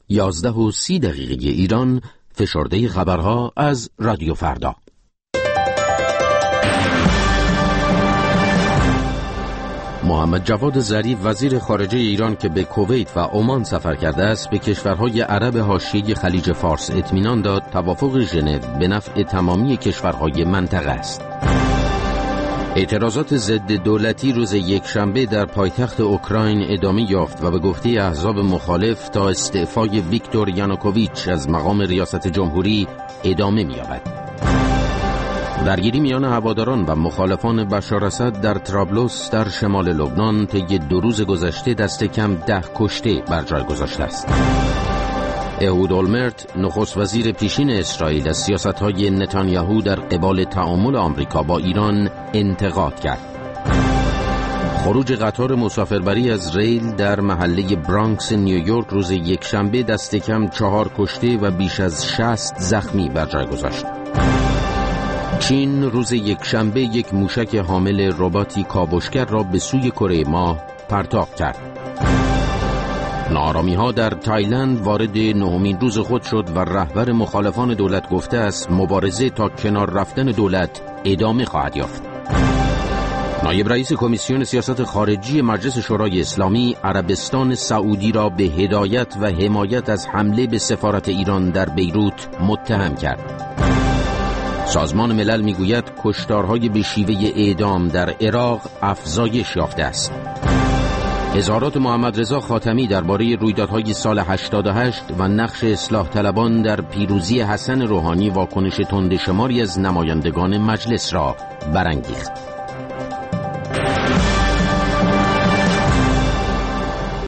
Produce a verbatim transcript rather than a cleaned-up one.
یازده و سی دقیقه ایران، فشرده خبرها از رادیو فردا. محمد جواد ظریف وزیر خارجه ایران که به کویت و عمان سفر کرده است، به کشورهای عرب حاشیه خلیج فارس اطمینان داد توافق ژنو به نفع تمامی کشورهای منطقه است. اعتراضات ضد دولتی روز یکشنبه در پایتخت اوکراین ادامه یافت و به گفته احزاب مخالف تا استعفای ویکتور یانوکوویچ از مقام ریاست جمهوری ادامه می‌یابد. درگیری میان هواداران و مخالفان بشار اسد در طرابلس در شمال لبنان طی دو روز گذشته دست کم ده کشته بر جای گذاشته است. اهود اولمرت نخست وزیر پیشین اسرائیل از سیاست‌های نتانیاهو در قبال تعامل آمریکا با ایران انتقاد کرد. خروج قطار مسافربری از ریل در محله برانکس نیویورک روز یکشنبه دست کم چهار کشته و بیش از شصت زخمی بر جای گذاشت. چین روز یکشنبه یک موشک حامل رباتی کاوشگر را به سوی کره ماه پرتاب کرد. ناآرامی‌ها در تایلند وارد نهمین روز خود شد و رهبر مخالفان دولت گفته است مبارزه تا کنار رفتن دولت ادامه خواهد یافت. نایب رئیس کمیسیون سیاست خارجی مجلس شورای اسلامی عربستان سعودی را به هدایت و حمایت از حمله به سفارت ایران در بیروت متهم کرد. سازمان ملل میگوید کشتارهای به شیوه اعدام در عراق افزایش یافته است. اظهارات محمد رضا خاتمی درباره رویدادهای سال هشتاد و هشت و نقش اصلاح طلبان در پیروزی حسن روحانی واکنش تندشماری از نمایندگان مجلس را برانگیخت.